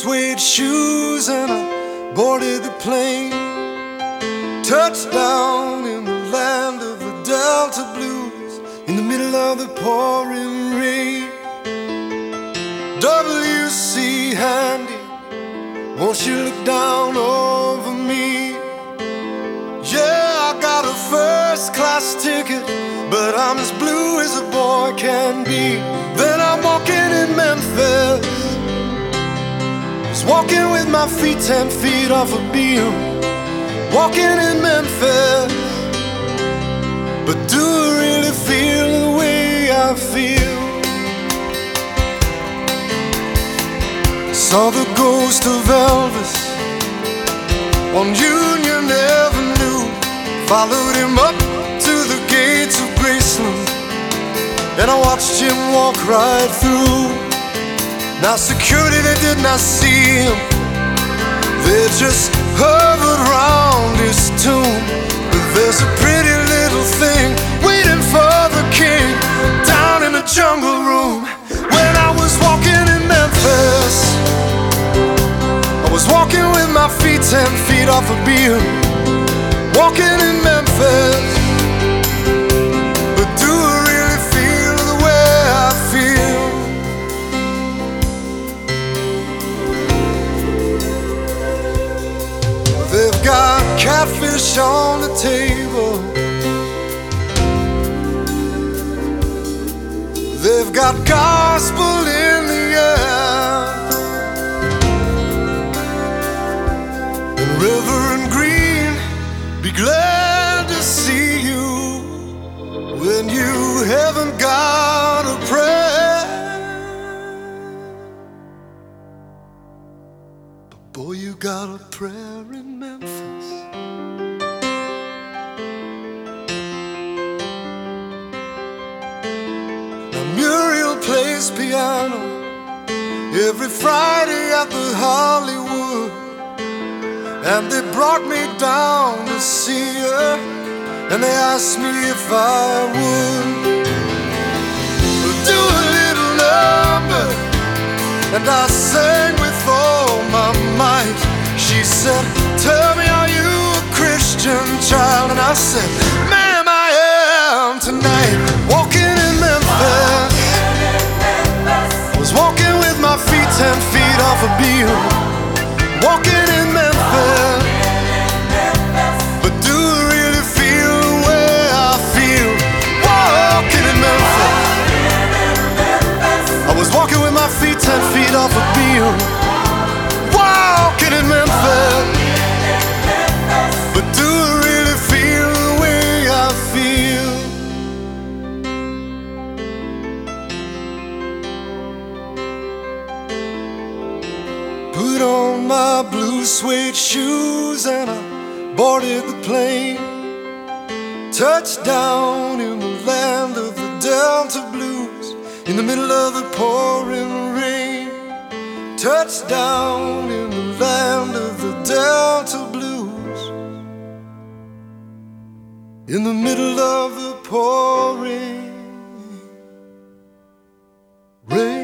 suede shoes and I boarded the plane. Touchdown in the land of the Delta Blues, in the middle of the pouring rain. W.C. Handy, won't you look down over me? Yeah, I got a first-class ticket, but I'm as blue as a boy can be. Then I'm walking in Memphis, just walking with my feet 10 feet off a beam. Walking in Memphis, but do I really feel the way I feel? Saw the ghost of Elvis on Union Avenue, followed him up to the gates of Graceland, and I watched him walk right through. Now security, they did not see him, they just hovered round his tomb. But there's a pretty little thing waiting for the king down in the jungle room. When I was walking in Memphis, I was walking with my feet 10 feet off a beam. Walking in Memphis, but do I really feel the way I feel? They've got catfish on the table, they've got gospel in the air, and Reverend Green, be glad to see you when you haven't got a prayer. But boy, you got a prayer in Memphis. Now Muriel plays piano every Friday at the Hollywood, and they brought me down to see her, and they asked me if I would do a little number, and I sang with all my might. She said, tell me, are you a Christian child? And I said, ma'am, I am tonight. Walking in Memphis, was walking with my feet 10 feet off a beam. Walking in Memphis, but do I really feel the way I feel? Walking in Memphis, I was walking with my feet 10 feet off a beam. Walking in Memphis, but do I really feel the way I feel? Put on my blue suede shoes and I boarded the plane. Touchdown in the land of the Delta Blues, in the middle of the pouring rain. Touchdown in the land of the Delta Blues, in the middle of the pouring rain.